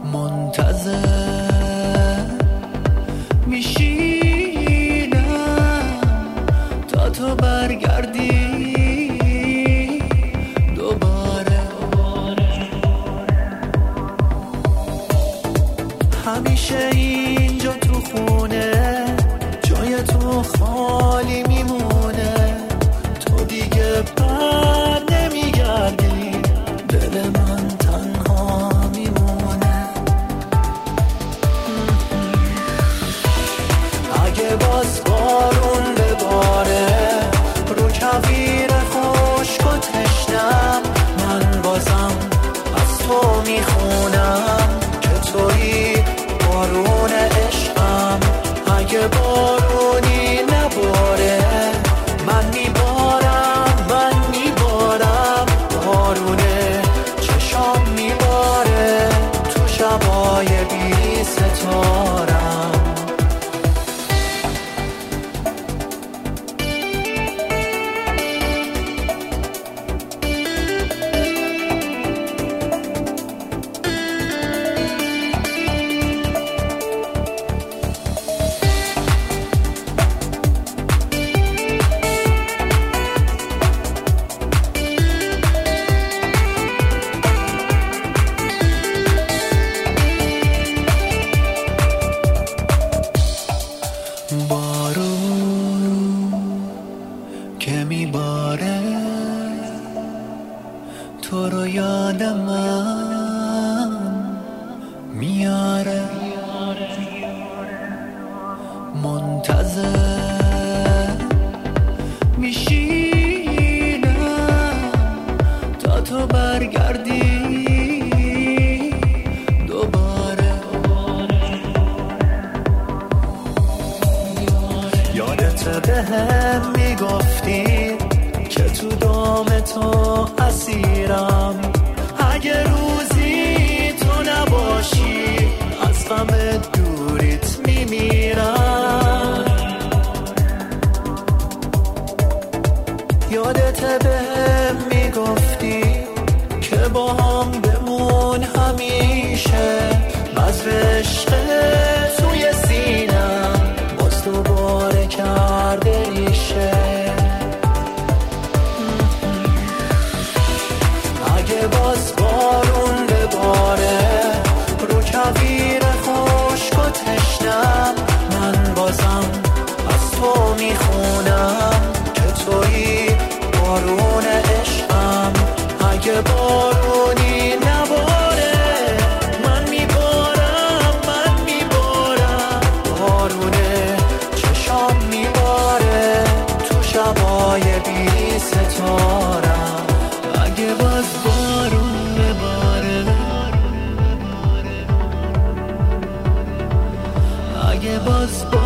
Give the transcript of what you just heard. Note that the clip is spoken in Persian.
منتظر میشینم تا تو برگردی دوباره. همیشه اینجا تو خونه جای تو خالی میمونه، تو دیگه بر نمیگردی، دل من تنها میمونه. اگه باز بارون بباره رو کویر خشک و تشنم، من بازم از تو میخونم که تویی بارون عشقم. اگه بارونی نباره من میبارم، بارونه چشام میباره تو شبای بی ستارم. که میباره تو رو یاد من میاره. منتظر میشینم تا تو برگردی دوباره. یادت بهم میگفتی که تو دام تو اسیرم، اگه روزی تو نباشی از غم دوریت میمیرم. یادت بهم میگفتی که با هم بمون همیشه، بذر عشق توی سینم باز دوباره کرده ریشه. اگه باز بارون بباره رو کویر خشک و تشنم، من بازم از تو میخونم که تویی بارون عشقم. اگه بارونی نباره من میبارم، بارونه چشام میباره تو شبای بی ستارم. اگه باز بارون بباره، اگه باز